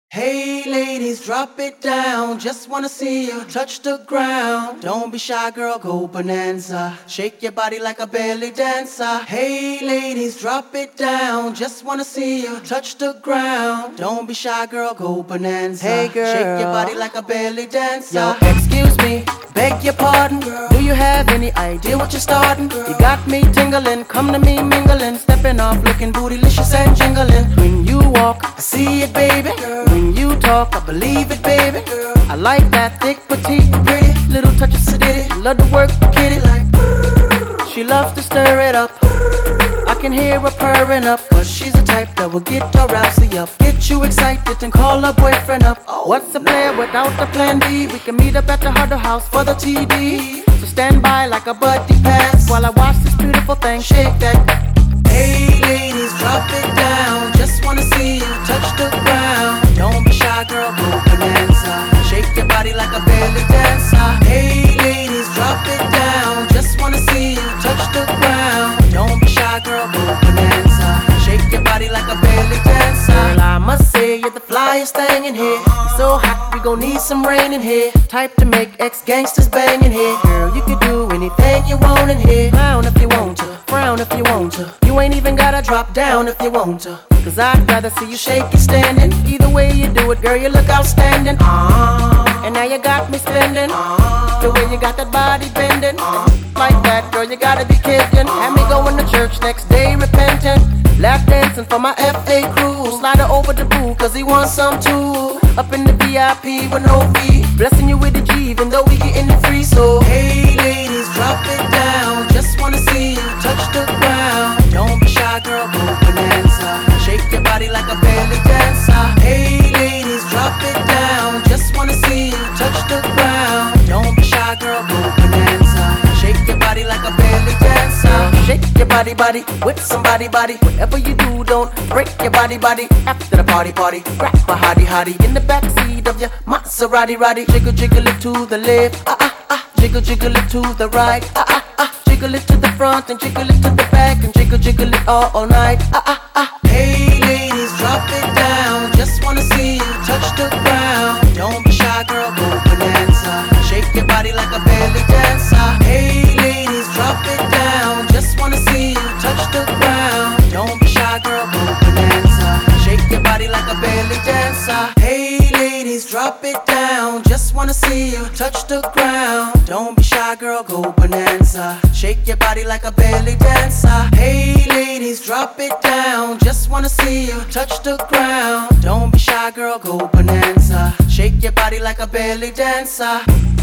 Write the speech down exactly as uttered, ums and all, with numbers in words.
Hey ladies, drop it down. Just wanna see you touch the ground. Don't be shy, girl, go bonanza. Shake your body like a belly dancer. Hey ladies, drop it down. Just wanna see you touch the ground. Don't be shy, girl, go bonanza. Hey girl, shake your body like a belly dancer. Yo, excuse me, beg your pardon, girl. Do you have any idea what you're starting? Girl. You got me tingling, come to me mingling, stepping off, looking bootylicious and jingling. When you walk, I see it, baby. Girl. When you talk, I believe it, baby. Girl. I like that thick, petite, pretty, little touch of sedity. Love to work the kitty like. She loves to stir it up. I can hear her purring up, cause she's the type that will get her rousey up. Get you excited and call her boyfriend up. What's a player without a plan B? We can meet up at the Huddle House for the T D. So stand by like a buddy pass while I watch this beautiful thing shake that. Hey ladies, drop it down. Just wanna see you touch the ground. Don't be shy, girl, go bonanza. Shake your body like a belly dancer. Hey ladies, drop it down. Just wanna see you touch the ground. Don't be shy, girl, go bonanza. Shake your body like a belly dancer. Girl, I must say you're the flyest thing in here. So hot, we gon' need some rain in here. Type to make ex-gangsters bang in here. Girl, you can do anything you want in here. Clown if you want to, frown if you want to. You ain't even gotta drop down if you want to. Cause I'd rather see you shake it standing. Either way you do it, girl, you look outstanding. Uh, and now you got me spending. Uh, the way you got that body bending. Uh, like that, girl, you gotta be kidding. Had me going to church next day repentant. Lap dancing for my F A crew. Slide her over the pool, cause he wants some too. Up in the V I P with no fee. Blessing you with a G, even though we getting it free. So, hey ladies, drop it down. Just wanna see you touch the ground. Don't be shy, girl, go bonanza. Shake your body like a belly dancer. Hey ladies, drop it down. Just wanna see you touch the ground. Don't be shy, girl, go bonanza. Shake your body like a belly dancer. Shake your body, body, with somebody, body. Whatever you do, don't break your body, body. After the party, party, grab a hottie, hottie in the backseat of your Maserati, roddy. Jiggle, jiggle it to the left, ah ah ah. Jiggle, jiggle it to the right, ah ah ah. Jiggle it to the front and jiggle it to the back and jiggle, jiggle it all, all night, ah ah ah. Hey ladies, drop it down. Just wanna see you touch the ground. Don't be shy, girl, go bonanza. Shake your body like a belly dancer. Hey ladies, drop it down. Just wanna see you touch the ground. Don't be shy, girl, go bonanza. Shake your body like a belly dancer. Hey ladies, drop it down. Just wanna see you touch the ground. Don't be shy, girl, go bonanza. Shake your body like a belly dancer. Hey ladies, drop it down. Just wanna see you touch the ground. Don't be shy, girl, go bonanza. Shake your body like a belly dancer.